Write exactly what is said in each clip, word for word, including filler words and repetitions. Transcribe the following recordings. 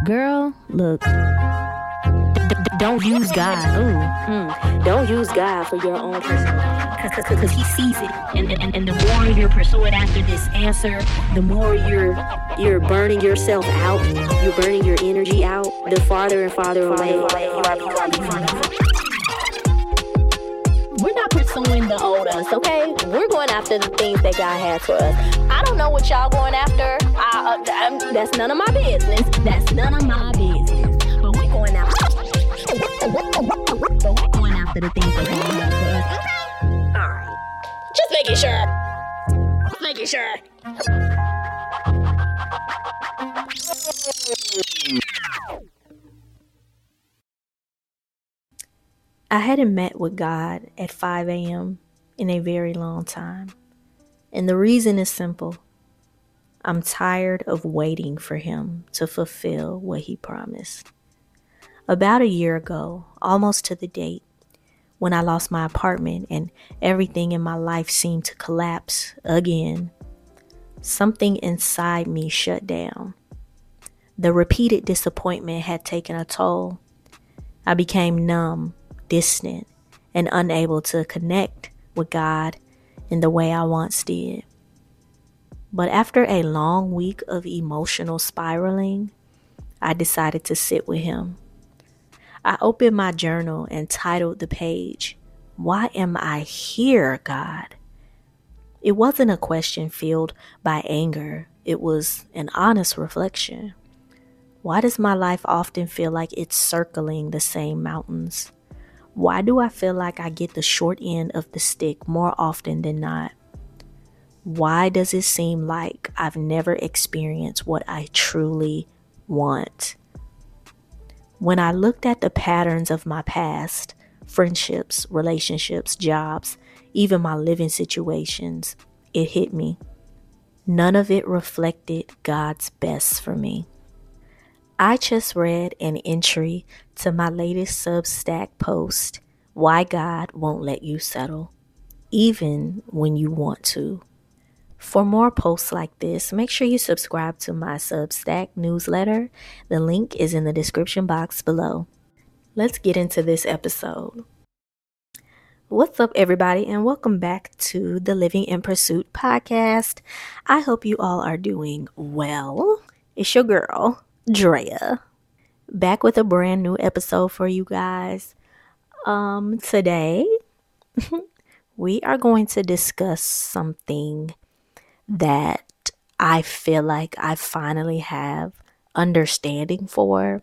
Girl, look. D- d- don't use God. Ooh, mm. Don't use God for your own personal, because He sees it, and, and and the more you're pursuing after this answer, the more you're you're burning yourself out. You're burning your energy out. The farther and farther away you are becoming. We're not pursuing the old us, okay? We're going after the things that God has for us. I don't know what y'all going after. I, uh, I'm, that's none of my business. That's none of my business. But we're going after. But we're going after the things that God has for us. Okay? All right. Just making sure. Just making sure. I hadn't met with God at five a.m. in a very long time. And the reason is simple. I'm tired of waiting for Him to fulfill what He promised. About a year ago, almost to the date, when I lost my apartment and everything in my life seemed to collapse again, something inside me shut down. The repeated disappointment had taken a toll. I became numb, distant, and unable to connect with God in the way I once did. But after a long week of emotional spiraling, I decided to sit with Him. I opened my journal and titled the page, "Why am I here, God?" It wasn't a question filled by anger. It was an honest reflection. Why does my life often feel like it's circling the same mountains? Why do I feel like I get the short end of the stick more often than not? Why does it seem like I've never experienced what I truly want? When I looked at the patterns of my past, friendships, relationships, jobs, even my living situations, it hit me. None of it reflected God's best for me. I just read an entry to my latest Substack post, "Why God Won't Let You Settle, Even When You Want To." For more posts like this, make sure you subscribe to my Substack newsletter. The link is in the description box below. Let's get into this episode. What's up, everybody, and welcome back to the Living in Pursuit podcast. I hope you all are doing well. It's your girl, Drea, back with a brand new episode for you guys. Um, today, we are going to discuss something that I feel like I finally have understanding for.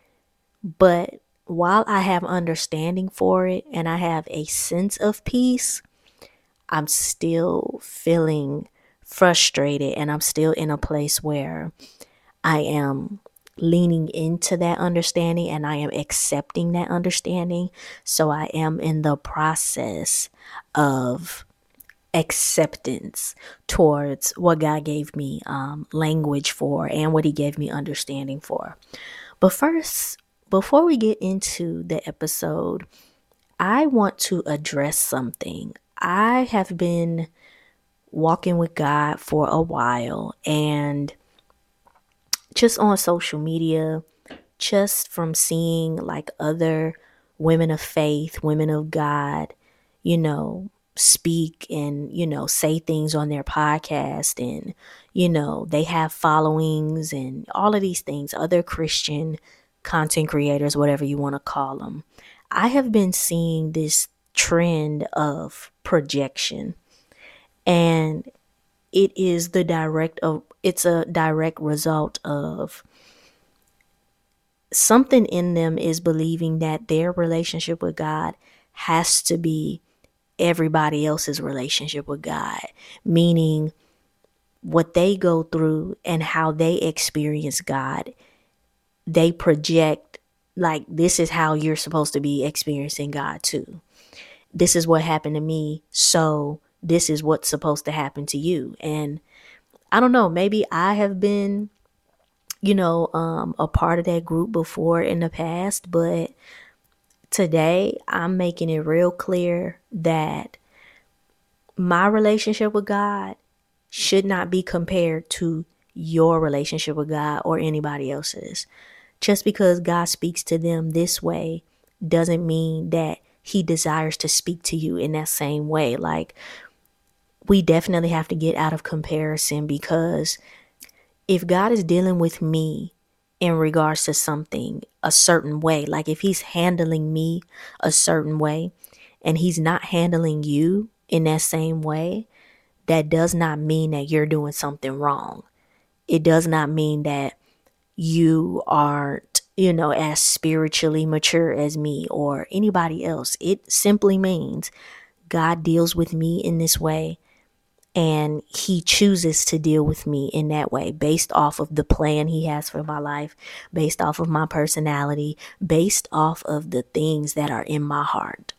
But while I have understanding for it and I have a sense of peace, I'm still feeling frustrated, and I'm still in a place where I am leaning into that understanding and I am accepting that understanding. So I am in the process of acceptance towards what God gave me um, language for and what He gave me understanding for. But first, before we get into the episode, I want to address something. I have been walking with God for a while, and just on social media, just from seeing like other women of faith, women of God, you know, speak and, you know, say things on their podcast, and, you know, they have followings and all of these things, other Christian content creators, whatever you want to call them. I have been seeing this trend of projection, and it is the direct of it's a direct result of something in them is believing that their relationship with God has to be everybody else's relationship with God, meaning what they go through and how they experience God, they project like, this is how you're supposed to be experiencing God too. This is what happened to me, so this is what's supposed to happen to you. And I don't know, maybe I have been, you know, um, a part of that group before in the past, but today I'm making it real clear that my relationship with God should not be compared to your relationship with God or anybody else's. Just because God speaks to them this way doesn't mean that he desires to speak to you in that same way. Like, we definitely have to get out of comparison, because if God is dealing with me in regards to something a certain way, like if he's handling me a certain way and he's not handling you in that same way, that does not mean that you're doing something wrong. It does not mean that you aren't, you know, as spiritually mature as me or anybody else. It simply means God deals with me in this way, and he chooses to deal with me in that way based off of the plan he has for my life, based off of my personality, based off of the things that are in my heart.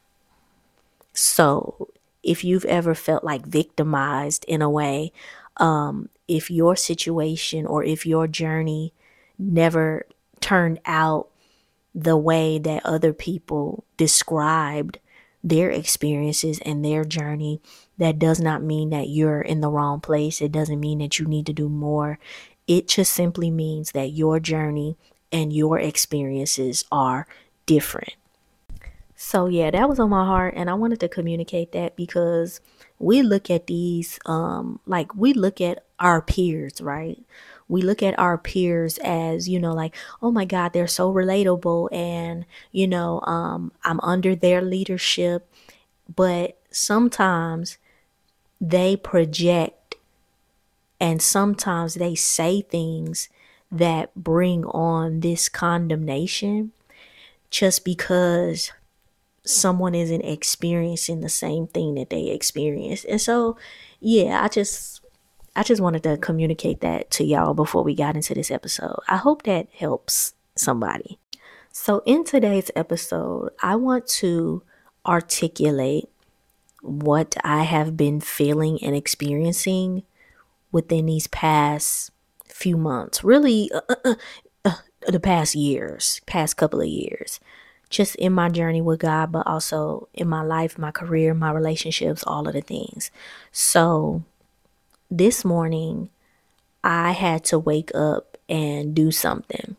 So if you've ever felt like victimized in a way, um, if your situation or if your journey never turned out the way that other people described their experiences and their journey, that does not mean that you're in the wrong place. It doesn't mean that you need to do more. It just simply means that your journey and your experiences are different. So yeah, that was on my heart, and I wanted to communicate that because we look at these um like we look at our peers, right? We look at our peers as, you know, like, oh my God, they're so relatable, and you know, um I'm under their leadership, but sometimes they project and sometimes they say things that bring on this condemnation just because someone isn't experiencing the same thing that they experienced. And so, yeah, I just I just wanted to communicate that to y'all before we got into this episode. I hope that helps somebody. So, in today's episode, I want to articulate what I have been feeling and experiencing within these past few months, really uh, uh, uh, uh, the past years, past couple of years, just in my journey with God, but also in my life, my career, my relationships, all of the things. So this morning, I had to wake up and do something,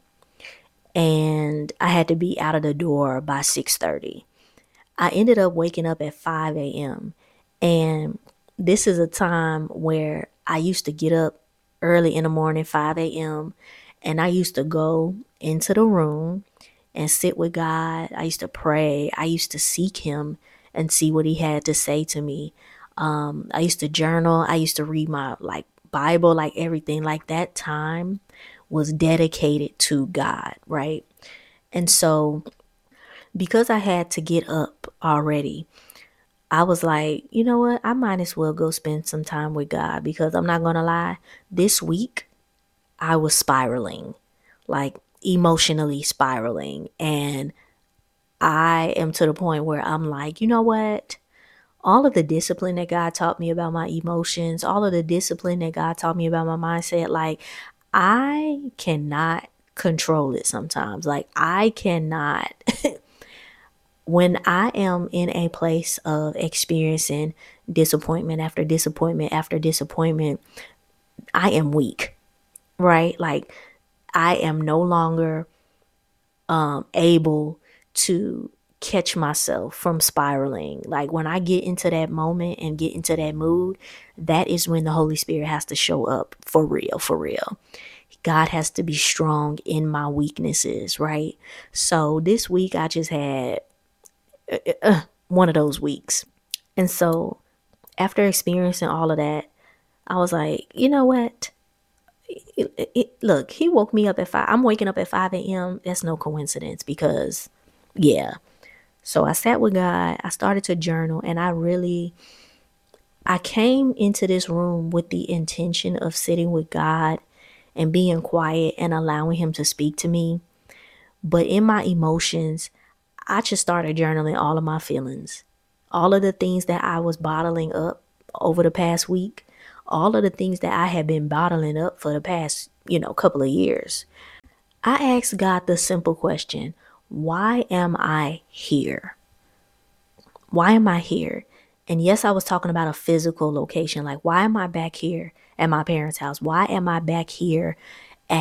and I had to be out of the door by six thirty. I ended up waking up at five a.m. And this is a time where I used to get up early in the morning, five a.m., and I used to go into the room and sit with God. I used to pray. I used to seek him and see what he had to say to me. Um, I used to journal. I used to read my like Bible, like everything. Like that time was dedicated to God, right? And so because I had to get up already, I was like, you know what? I might as well go spend some time with God, because I'm not going to lie. This week, I was spiraling, like emotionally spiraling. And I am to the point where I'm like, you know what? All of the discipline that God taught me about my emotions, all of the discipline that God taught me about my mindset, like I cannot control it sometimes. Like I cannot. When I am in a place of experiencing disappointment after disappointment after disappointment, I am weak, right? Like I am no longer um, able to catch myself from spiraling. Like when I get into that moment and get into that mood, that is when the Holy Spirit has to show up for real, for real. God has to be strong in my weaknesses, right? So this week I just had uh, uh, one of those weeks. And so after experiencing all of that, I was like, you know what? It, it, look, he woke me up at five. I'm waking up at five a.m. That's no coincidence, because, yeah. So I sat with God. I started to journal, and I really, I came into this room with the intention of sitting with God and being quiet and allowing him to speak to me. But in my emotions, I just started journaling all of my feelings, all of the things that I was bottling up over the past week, all of the things that I had been bottling up for the past, you know, couple of years. I asked God the simple question, why am I here? Why am I here? And yes, I was talking about a physical location. Like, why am I back here at my parents' house? Why am I back here at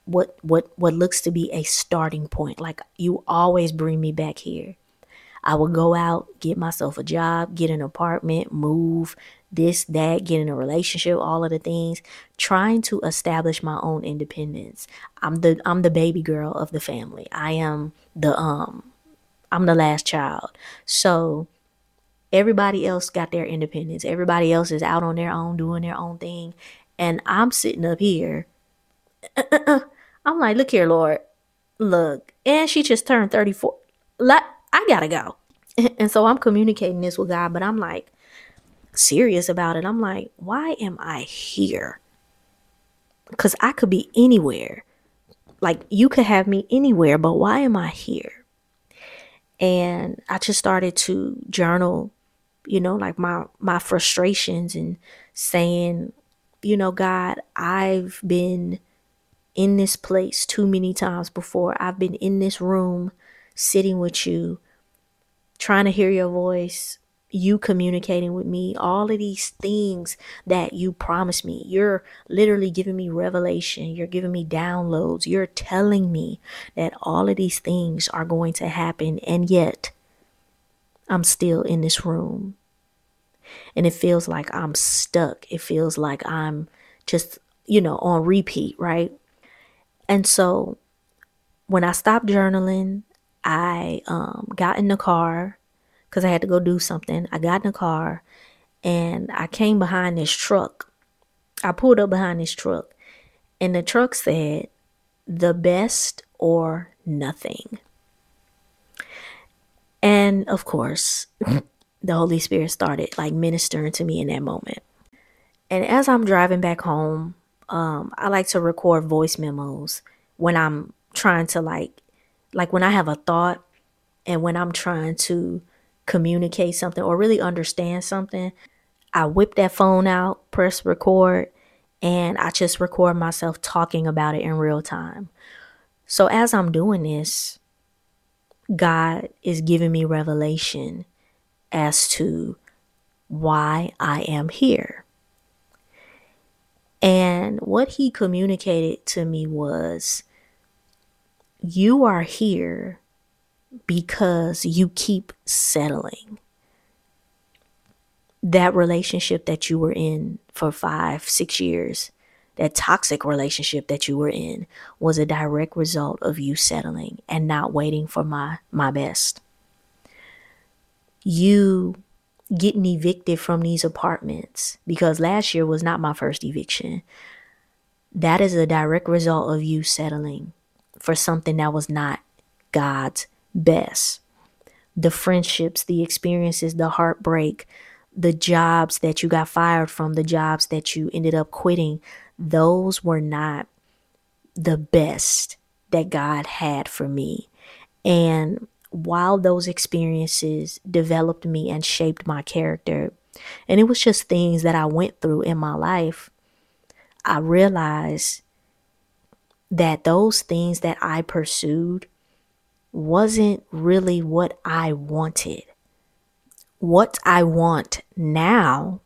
what what what looks to be a starting point. Like, you always bring me back here. I would go out, get myself a job, get an apartment, move, this, that, get in a relationship, all of the things, trying to establish my own independence. I'm the I'm the baby girl of the family. I am the um I'm the last child. So everybody else got their independence. Everybody else is out on their own, doing their own thing. And I'm sitting up here. I'm like, look here, Lord. Look. And she just turned thirty-four. Like, I gotta go. And so I'm communicating this with God, but I'm like serious about it. I'm like, why am I here? Because I could be anywhere. Like, you could have me anywhere, but why am I here? And I just started to journal, you know, like my my frustrations, and saying, you know, God, I've been in this place too many times before. I've been in this room sitting with you, trying to hear your voice, you communicating with me, all of these things that you promised me. You're literally giving me revelation. You're giving me downloads. You're telling me that all of these things are going to happen. And yet I'm still in this room. And it feels like I'm stuck. It feels like I'm just, you know, on repeat, right? And so when I stopped journaling, I um, got in the car because I had to go do something. I got in the car and I came behind this truck. I pulled up behind this truck, and the truck said, "The best or nothing." And of course, the Holy Spirit started like ministering to me in that moment. And as I'm driving back home, um, I like to record voice memos when I'm trying to like, like when I have a thought and when I'm trying to communicate something or really understand something. I whip that phone out, press record, and I just record myself talking about it in real time. So as I'm doing this, God is giving me revelation as to why I am here. And what he communicated to me was, you are here because you keep settling. That relationship that you were in for five, six years, that toxic relationship that you were in, was a direct result of you settling and not waiting for my, my best. You getting evicted from these apartments, because last year was not my first eviction. That is a direct result of you settling for something that was not God's best. The friendships, the experiences, the heartbreak, the jobs that you got fired from, the jobs that you ended up quitting, those were not the best that God had for me. And while those experiences developed me and shaped my character, and it was just things that I went through in my life, I realized that those things that I pursued wasn't really what I wanted. What I want now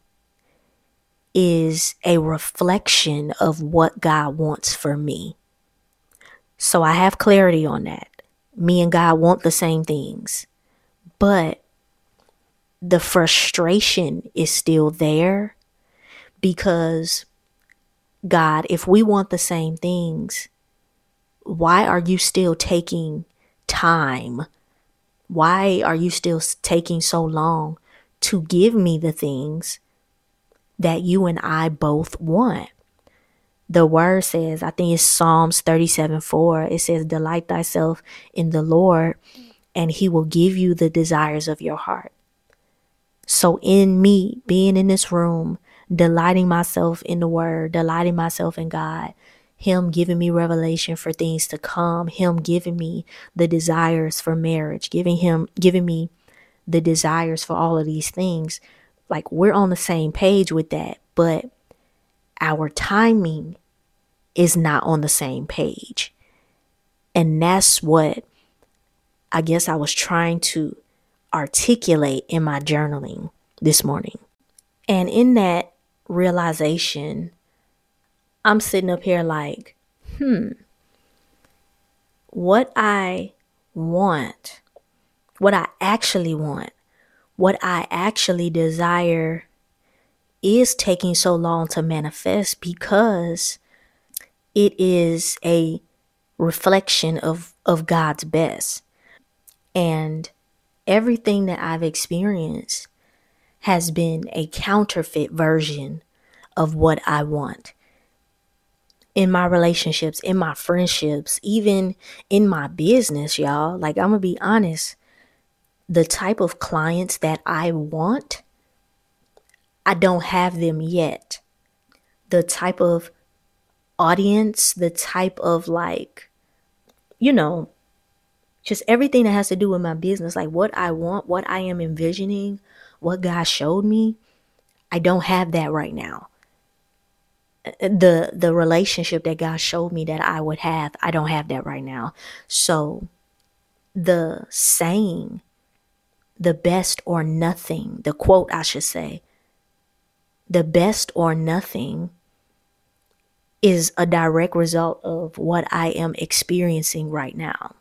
is a reflection of what God wants for me. So I have clarity on that. Me and God want the same things, but the frustration is still there, because God, if we want the same things, why are you still taking time? Why are you still taking so long to give me the things that you and I both want? The word says, I think it's Psalms thirty-seven four. It says, delight thyself in the Lord, and he will give you the desires of your heart. So in me being in this room, delighting myself in the word, delighting myself in God, him giving me revelation for things to come, him giving me the desires for marriage, giving him, giving me the desires for all of these things. Like, we're on the same page with that, but our timing is not on the same page. And that's what I guess I was trying to articulate in my journaling this morning. And in that realization, I'm sitting up here like, hmm, what I want, what I actually want, what I actually desire is taking so long to manifest because it is a reflection of, of God's best. And everything that I've experienced has been a counterfeit version of what I want. In my relationships, in my friendships, even in my business, y'all. Like, I'm gonna be honest, the type of clients that I want, I don't have them yet. The type of audience, the type of like, you know, just everything that has to do with my business, like what I want, what I am envisioning, what God showed me, I don't have that right now. The the relationship that God showed me that I would have, I don't have that right now. So the saying, the best or nothing, the quote I should say, the best or nothing is a direct result of what I am experiencing right now.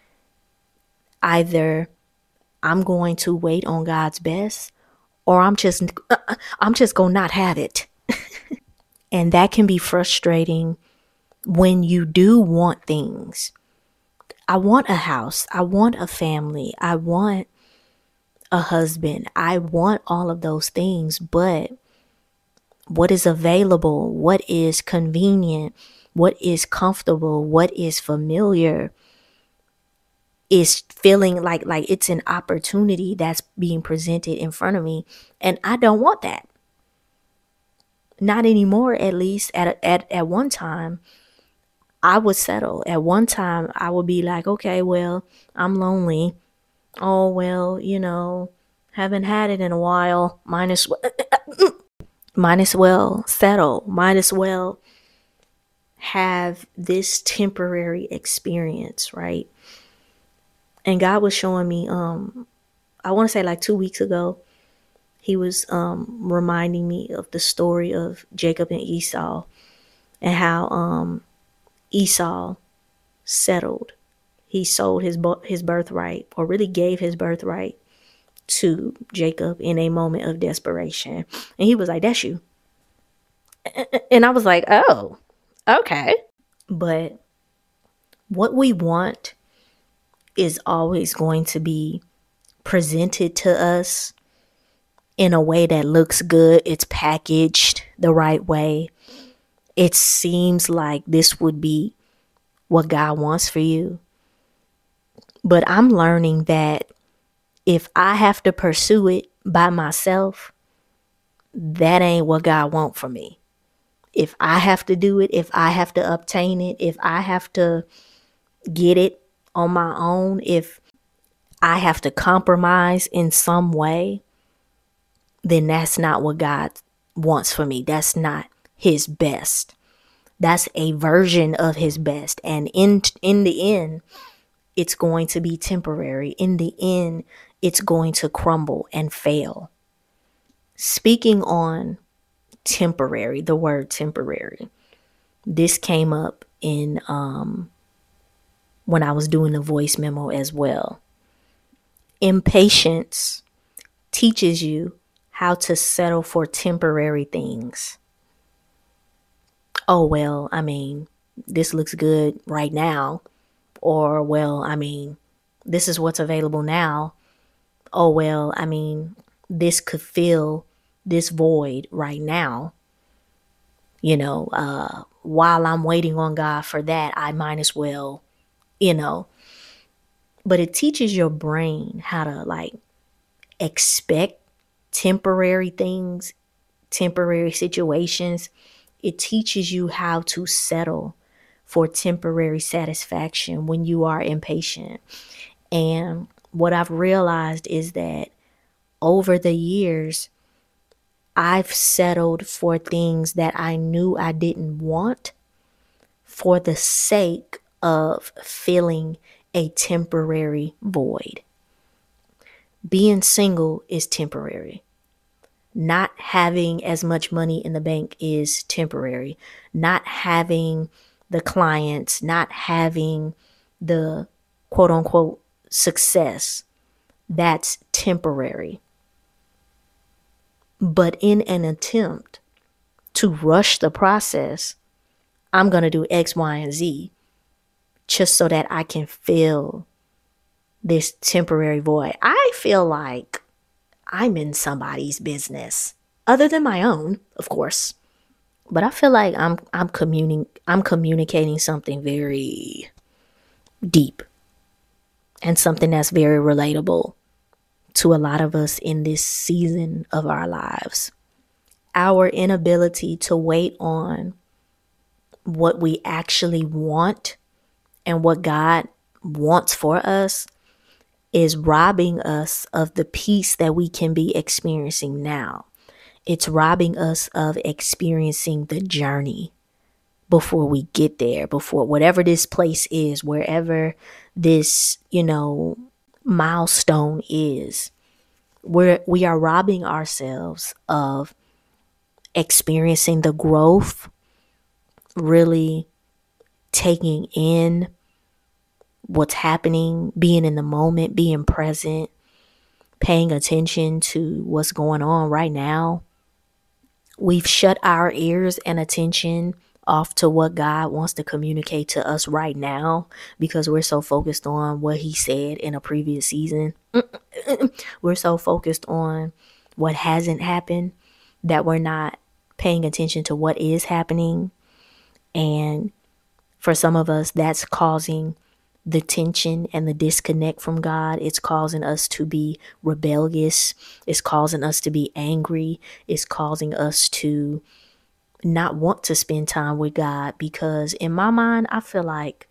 Either I'm going to wait on God's best, or I'm just uh, I'm just going to not have it. And that can be frustrating when you do want things. I want a house, I want a family, I want a husband, I want all of those things, but what is available, what is convenient, what is comfortable, what is familiar is feeling like like it's an opportunity that's being presented in front of me, and I don't want that. Not anymore. At least at at at one time I would settle. At one time I would be like, okay, well, I'm lonely. Oh, well, you know, haven't had it in a while. Might as well, might as well settle. Might as well have this temporary experience, right? And God was showing me, um, I want to say like two weeks ago, he was um, reminding me of the story of Jacob and Esau, and how um, Esau settled. He sold his his birthright, or really gave his birthright to Jacob in a moment of desperation. And he was like, that's you. And I was like, oh, okay. But what we want is always going to be presented to us in a way that looks good. It's packaged the right way. It seems like this would be what God wants for you. But I'm learning that if I have to pursue it by myself, that ain't what God wants for me. If I have to do it, if I have to obtain it, if I have to get it on my own, if I have to compromise in some way, then that's not what God wants for me. That's not his best. That's a version of his best. And in in the end, it's going to be temporary. In the end, it's going to crumble and fail. Speaking on temporary, the word temporary, this came up in um, when I was doing the voice memo as well. Impatience teaches you how to settle for temporary things. Oh, well, I mean, this looks good right now. Or, well, I mean, this is what's available now. Oh, well, I mean, this could fill this void right now. You know, uh, while I'm waiting on God for that, I might as well, you know. But it teaches your brain how to like expect temporary things, temporary situations. It teaches you how to settle for temporary satisfaction when you are impatient. And what I've realized is that over the years, I've settled for things that I knew I didn't want for the sake of filling a temporary void. Being single is temporary. Not having as much money in the bank is temporary. Not having the clients, not having the quote unquote success, that's temporary. But in an attempt to rush the process, I'm going to do X, Y, and Z just so that I can fill this temporary void. I feel like I'm in somebody's business other than my own, of course. But I feel like I'm I'm communing I'm communicating something very deep and something that's very relatable to a lot of us in this season of our lives. Our inability to wait on what we actually want and what God wants for us is robbing us of the peace that we can be experiencing now. It's robbing us of experiencing the journey before we get there, before whatever this place is, wherever this, you know, milestone is. We're, we are robbing ourselves of experiencing the growth, really taking in what's happening, being in the moment, being present, paying attention to what's going on right now. We've shut our ears and attention off to what God wants to communicate to us right now because we're so focused on what he said in a previous season. We're so focused on what hasn't happened that we're not paying attention to what is happening. And for some of us, that's causing the tension and the disconnect from God. It's causing us to be rebellious. It's causing us to be angry. It's causing us to not want to spend time with God because in my mind, I feel like,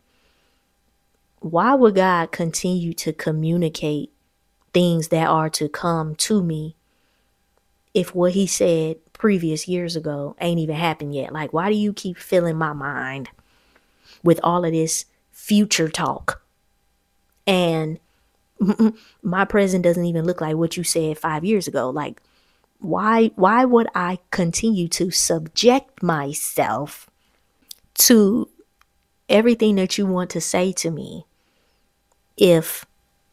why would God continue to communicate things that are to come to me if what he said previous years ago ain't even happened yet? Like, why do you keep filling my mind with all of this future talk? And my present doesn't even look like what you said five years ago. Like, why, why would I continue to subject myself to everything that you want to say to me if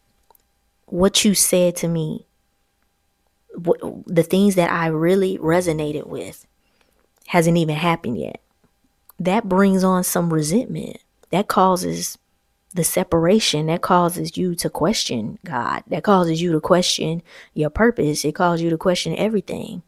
what you said to me, what, the things that I really resonated with hasn't even happened yet? That brings on some resentment. That causes the separation. That causes you to question God. That causes you to question your purpose. It causes you to question everything.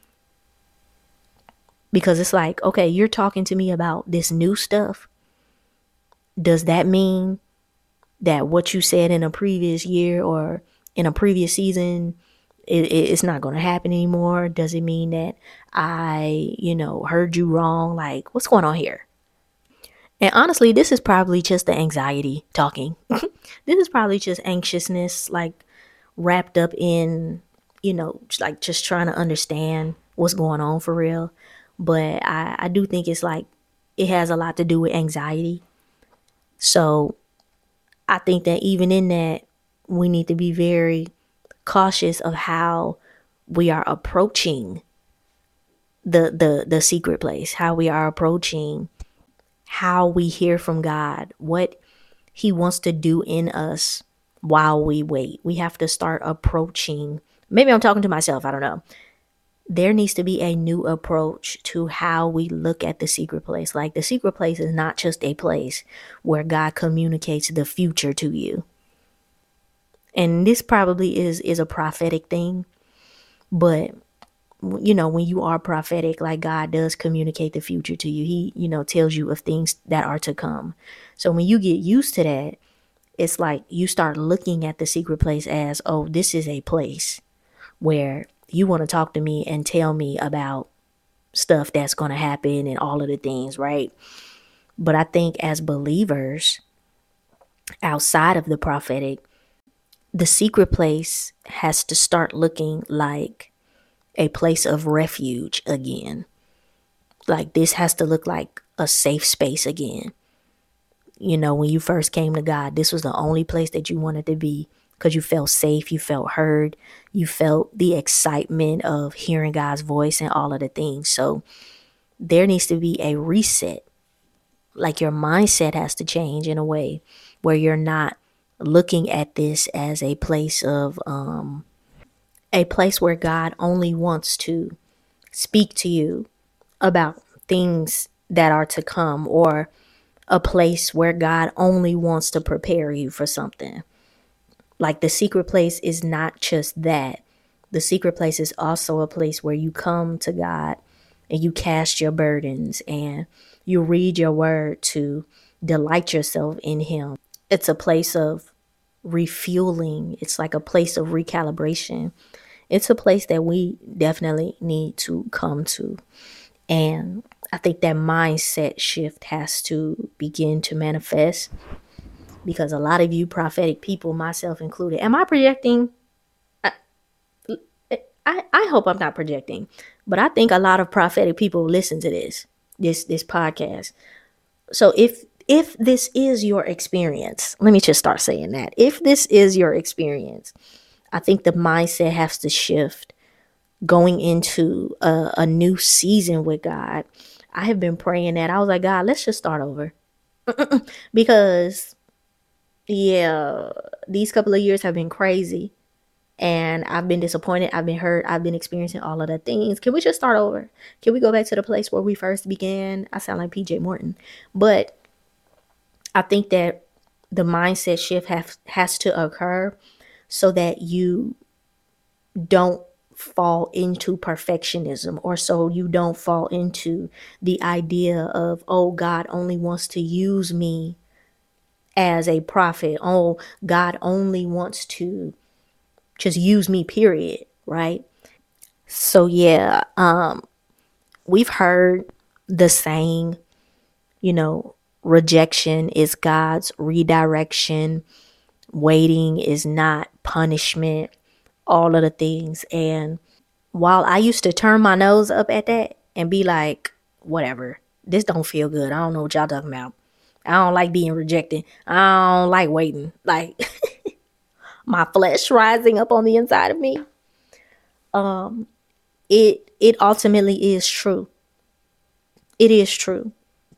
Because it's like, okay, you're talking to me about this new stuff. Does that mean that what you said in a previous year or in a previous season, it, it's not going to happen anymore? Does it mean that I, you know, heard you wrong? Like, what's going on here? And honestly, this is probably just the anxiety talking. This is probably just anxiousness, like wrapped up in, you know, like just trying to understand what's going on for real. But I, I do think it's like, it has a lot to do with anxiety. So I think that even in that, we need to be very cautious of how we are approaching the the the secret place, how we are approaching how we hear from God, what he wants to do in us while we wait. We have to start approaching, maybe I'm talking to myself, I don't know. There needs to be a new approach to how we look at the secret place. Like, the secret place is not just a place where God communicates the future to you. And this probably is is a prophetic thing, but you know, when you are prophetic, like, God does communicate the future to you. He, you know, tells you of things that are to come. So when you get used to that, it's like you start looking at the secret place as, oh, this is a place where you want to talk to me and tell me about stuff that's going to happen and all of the things, right? But I think as believers outside of the prophetic, the secret place has to start looking like a place of refuge again. Like, this has to look like a safe space again. You know, when you first came to God, this was the only place that you wanted to be because you felt safe, you felt heard, you felt the excitement of hearing God's voice and all of the things. So there needs to be a reset Like your mindset has to change in a way where you're not looking at this as a place of um a place where God only wants to speak to you about things that are to come, or a place where God only wants to prepare you for something. Like the secret place is not just that. The secret place is also a place where you come to God and you cast your burdens and you read your word to delight yourself in Him. It's a place of refueling, it's like a place of recalibration. It's a place that we definitely need to come to. And I think that mindset shift has to begin to manifest, because a lot of you prophetic people, myself included, am I projecting? I, I, I hope I'm not projecting, but I think a lot of prophetic people listen to this, this, this podcast. So if, if this is your experience, let me just start saying that. If this is your experience, I think the mindset has to shift going into a, a new season with God. I have been praying that. I was like, God, let's just start over. Because, yeah, these couple of years have been crazy. And I've been disappointed. I've been hurt. I've been experiencing all of the things. Can we just start over? Can we go back to the place where we first began? I sound like P J Morton. But I think that the mindset shift have, has to occur so that you don't fall into perfectionism, or so you don't fall into the idea of, oh, God only wants to use me as a prophet. Oh, God only wants to just use me, period. Right? So yeah, um, we've heard the saying, you know, rejection is God's redirection. Waiting is not punishment. All of the things. And while I used to turn my nose up at that and be like, whatever, this don't feel good. I don't know what y'all talking about. I don't like being rejected. I don't like waiting. Like my flesh rising up on the inside of me. Um, it it ultimately is true. It is true.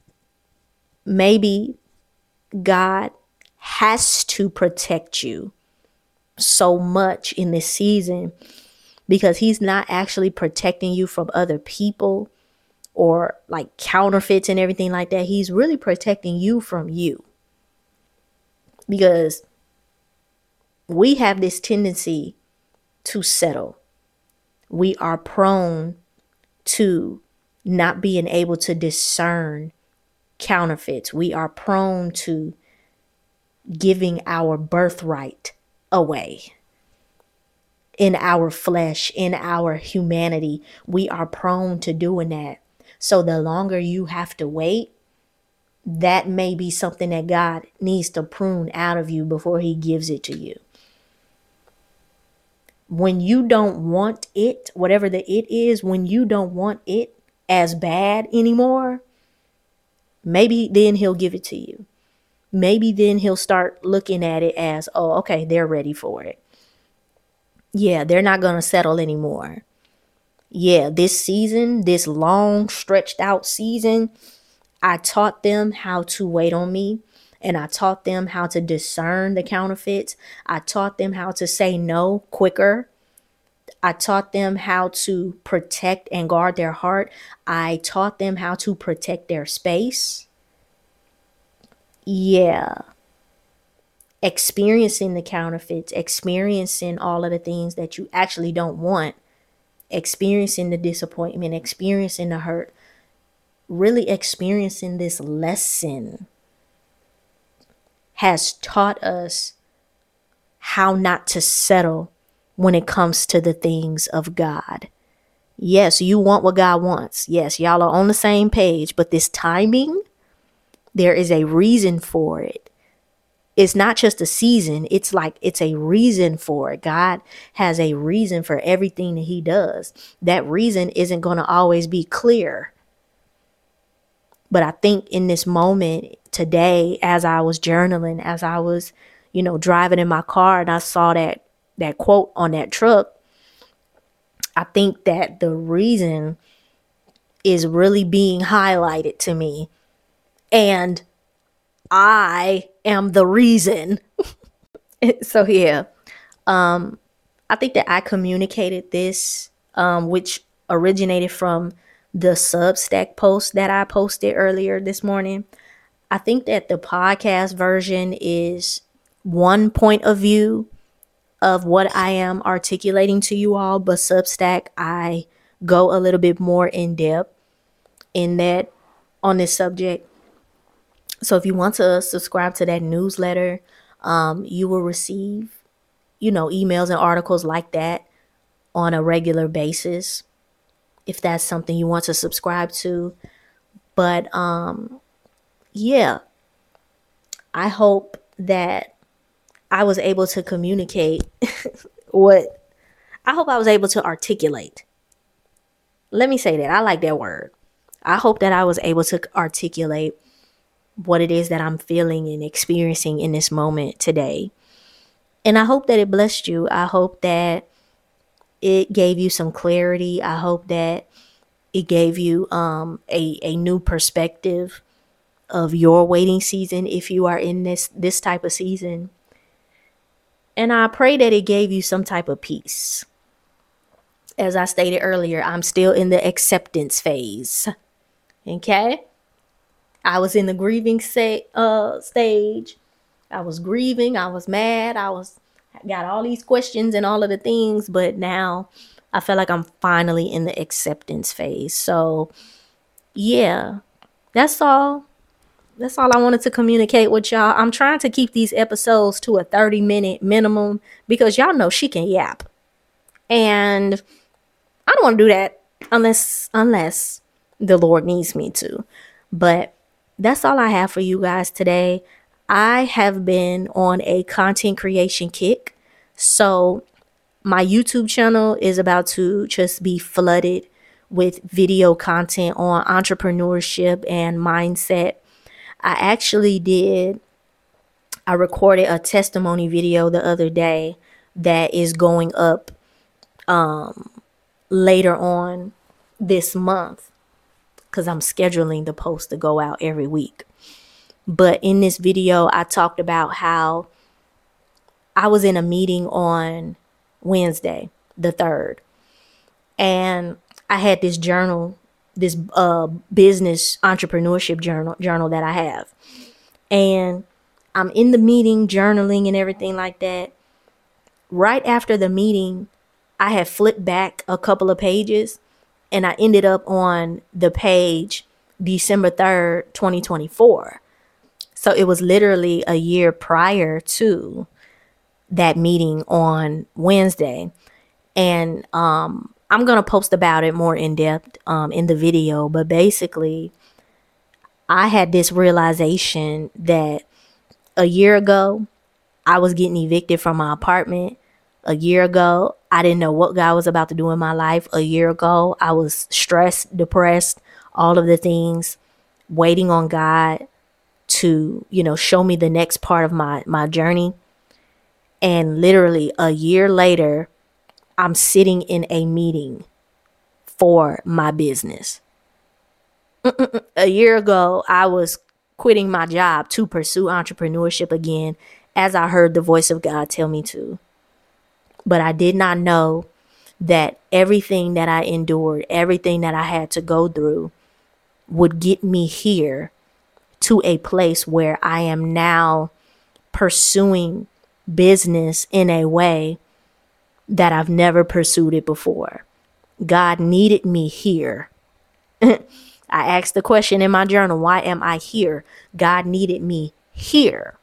Maybe God has to protect you so much in this season because He's not actually protecting you from other people or like counterfeits and everything like that. He's really protecting you from you, because we have this tendency to settle. We are prone to not being able to discern counterfeits. We are prone to giving our birthright away. In our flesh, in our humanity, we are prone to doing that. So the longer you have to wait, that may be something that God needs to prune out of you before He gives it to you. When you don't want it, whatever the it is, when you don't want it as bad anymore, maybe then He'll give it to you. Maybe then He'll start looking at it as, oh, okay, they're ready for it. Yeah, they're not going to settle anymore. Yeah, this season, this long stretched out season, I taught them how to wait on me, and I taught them how to discern the counterfeits. I taught them how to say no quicker. I taught them how to protect and guard their heart. I taught them how to protect their space. Yeah. Experiencing the counterfeits, experiencing all of the things that you actually don't want, experiencing the disappointment, experiencing the hurt, really experiencing this lesson has taught us how not to settle when it comes to the things of God. Yes, you want what God wants. Yes, y'all are on the same page, but this timing, there is a reason for it. It's not just a season. It's like it's a reason for it. God has a reason for everything that He does. That reason isn't going to always be clear. But I think in this moment today, as I was journaling, as I was, you know, driving in my car and I saw that that quote on that truck, I think that the reason is really being highlighted to me And I am the reason. So yeah, um, I think that I communicated this, um, which originated from the Substack post that I posted earlier this morning. I think that the podcast version is one point of view of what I am articulating to you all, but Substack, I go a little bit more in depth in that on this subject. So if you want to subscribe to that newsletter, um, you will receive, you know, emails and articles like that on a regular basis, if that's something you want to subscribe to. But um, yeah, I hope that I was able to communicate what I hope I was able to articulate. Let me say that. I like that word. I hope that I was able to articulate what it is that I'm feeling and experiencing in this moment today. And I hope that it blessed you. I hope that it gave you some clarity. I hope that it gave you um, a, a new perspective of your waiting season if you are in this this type of season. And I pray that it gave you some type of peace. As I stated earlier, I'm still in the acceptance phase. Okay? I was in the grieving say, uh, stage. I was grieving. I was mad. I was got all these questions and all of the things. But now I feel like I'm finally in the acceptance phase. So, yeah, that's all. That's all I wanted to communicate with y'all. I'm trying to keep these episodes to a thirty minute minimum because y'all know she can yap. And I don't want to do that unless unless the Lord needs me to. But that's all I have for you guys today. I have been on a content creation kick. So my YouTube channel is about to just be flooded with video content on entrepreneurship and mindset. I actually did, I recorded a testimony video the other day that is going up um, later on this month because I'm scheduling the post to go out every week. But in this video, I talked about how I was in a meeting on Wednesday, the third, and I had this journal, this uh, business entrepreneurship journal journal that I have. And I'm in the meeting journaling and everything like that. Right after the meeting, I had flipped back a couple of pages and I ended up on the page December third, twenty twenty-four. So it was literally a year prior to that meeting on Wednesday. And um, I'm going to post about it more in depth um, in the video. But basically, I had this realization that a year ago, I was getting evicted from my apartment. A year ago, I didn't know what God was about to do in my life. A year ago, I was stressed, depressed, all of the things, waiting on God to, you know, show me the next part of my, my journey. And literally a year later, I'm sitting in a meeting for my business. Mm-mm-mm. A year ago, I was quitting my job to pursue entrepreneurship again as I heard the voice of God tell me to. But I did not know that everything that I endured, everything that I had to go through would get me here to a place where I am now pursuing business in a way that I've never pursued it before. God needed me here. I asked the question in my journal, why am I here? God needed me here.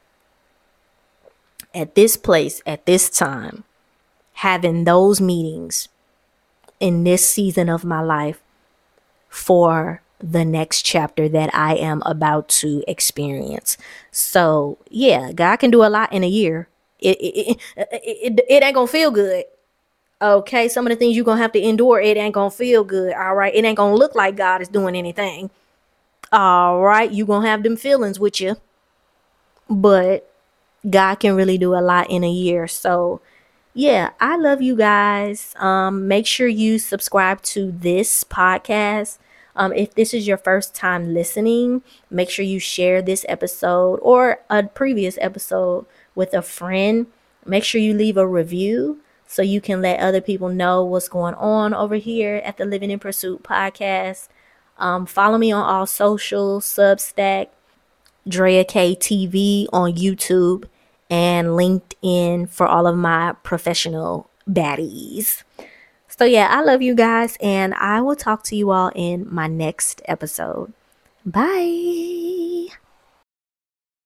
At this place, at this time, having those meetings in this season of my life for the next chapter that I am about to experience. So yeah, God can do a lot in a year. It it, it, it, it ain't gonna feel good. Okay, some of the things you're gonna have to endure, it ain't gonna feel good. All right, it ain't gonna look like God is doing anything. All right, you gonna have them feelings with you, but God can really do a lot in a year. So yeah, I love you guys. Um, make sure you subscribe to this podcast Um, if this is your first time listening, make sure you share this episode or a previous episode with a friend. Make sure you leave a review so you can let other people know what's going on over here at the Living in Pursuit podcast. Um, follow me on all socials, Substack, Drea K T V on YouTube, and LinkedIn for all of my professional baddies. So yeah, I love you guys, and I will talk to you all in my next episode. Bye.